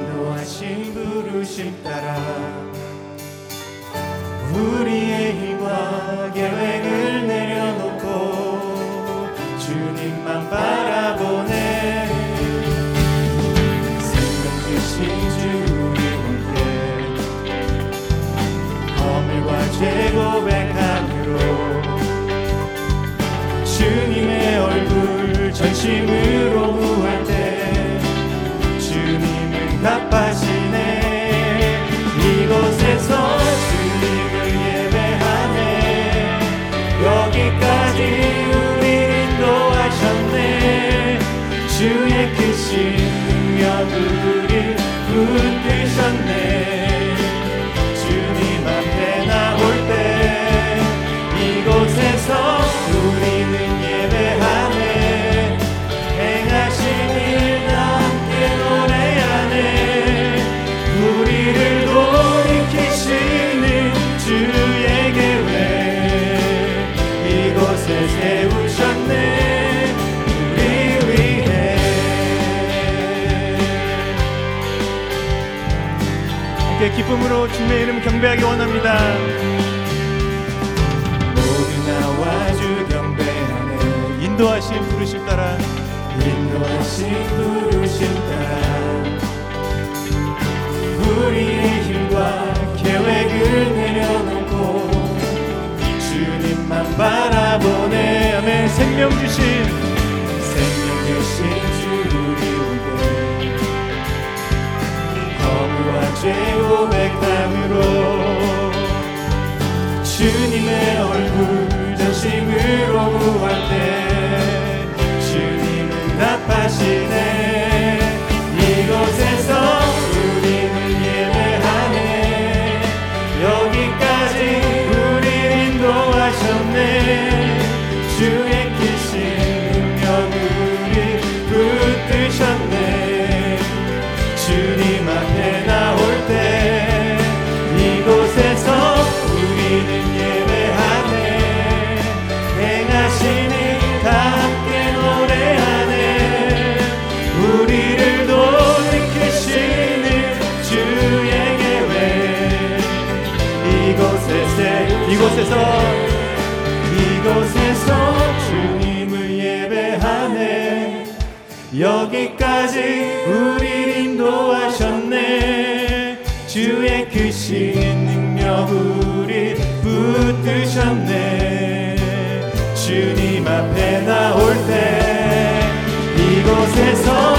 인도하신 부르심 따라 우리의 힘과 계획을 내려놓고 주님만 바라보네. 생명 주신 주 우리 함께 허물과 죄 고백함으로 주님의 얼굴 전심으로 구할 때 주님은 답하시네. 이곳에서 주님을 예배하네. 여기까지 우리를 인도하셨네. 주의 크신 능력 우릴 붙드셨네. 주님 앞에 나올 때 이곳에서 우리는 예배하네. 행하신 일 함께 노래하네. 우리를 돌이키시는 주의 계획 이곳에 세우셨네. 우리 위해 함께 기쁨으로 주님의 이름 경배하기 원합니다. 모두 나와 주 경배하네. 인도하신 부르심 따라 인도하신 부르심 따라 우리의 힘과 계획을 내려놓고 주님만 바라보네. 아멘. 생명 주신 주 우리 위해 허물과 죄 고백함으로 주님의 얼굴 전심으로 구할 때 주님은 답하시네. 이곳에서 우리는 예배하네. 여기까지 우리 인도하셨네. 주의 크신 능력 우리 붙드셨네. 주님 앞에 나올 때 이곳에서 우리는 예배하네. 행하신 일 함께 노래하네. 우리를 돌이키시는 주의 계획 이곳에서 주님을 예배하네. 여기까지 우리를 인도하셨네. 주의 크신 능력 우리 붙드셨네. 주님 앞에 나올 때 이곳에서